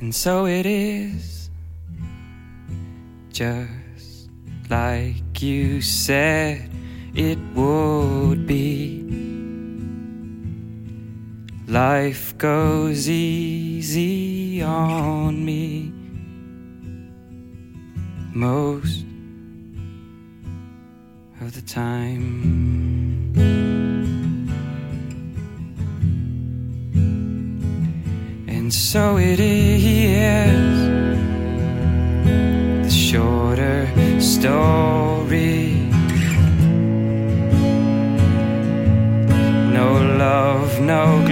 And so it is, just like you said it would be. Life goes easy on me most of the time. And so it is, the shorter story. No love, no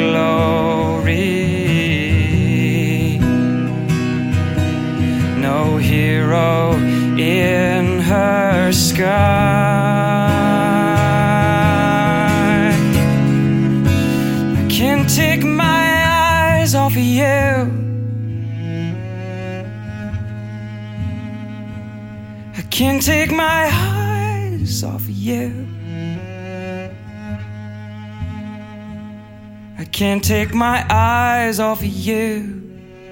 glory, no hero in her sky. I can't take my eyes off of you. I can't take my eyes off of you. I can't take my eyes off of you.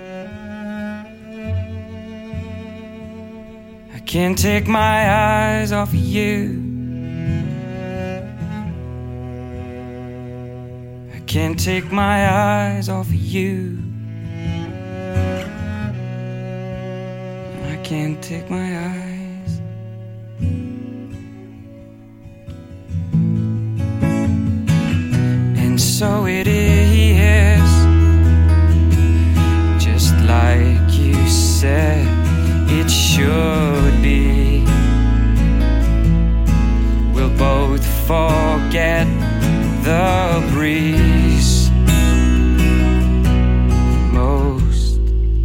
I can't take my eyes off of you. I can't take my eyes off of you. I can't take my eyes. And so it is, just like you said it should be. We'll both forget the breeze most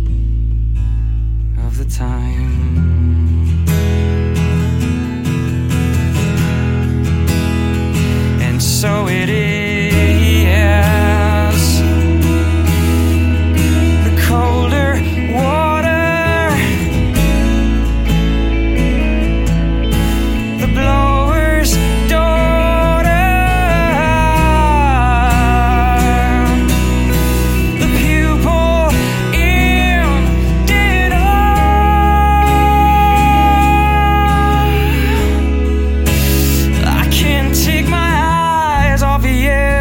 of the time. And so it is, the colder water, the blower's daughter, the pupil in dead eye. I can't take my eyes off of you.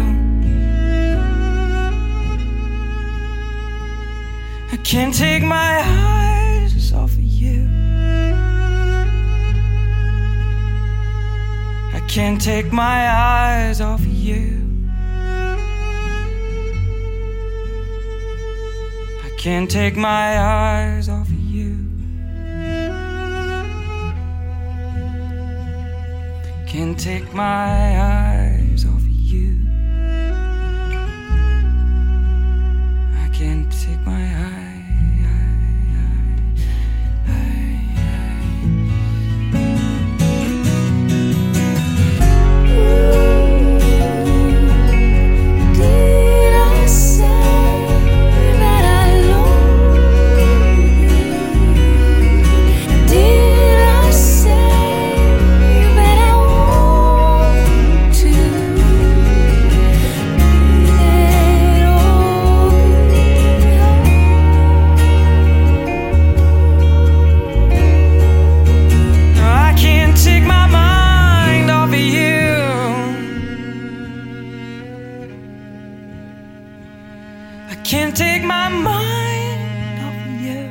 I can't take my eyes off of you. I can't take my eyes off of you. I can't take my eyes off of you. Can't take my eyes off of you. I can't take my eyes. Did I say that I love you? Did I say that I want to? Let all be I can't take my mind off of you. I can't take my mind off of you.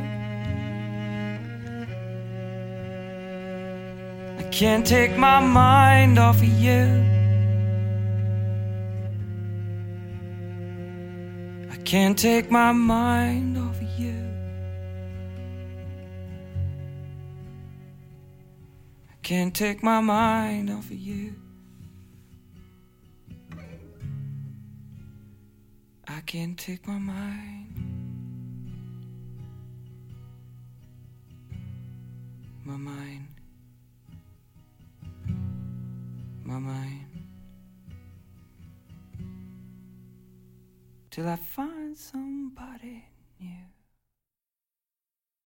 I can't take my mind off of you. I can't take my mind off of you. I can't take my mind off of you. I can't take my mind. My mind. My mind. Till I find somebody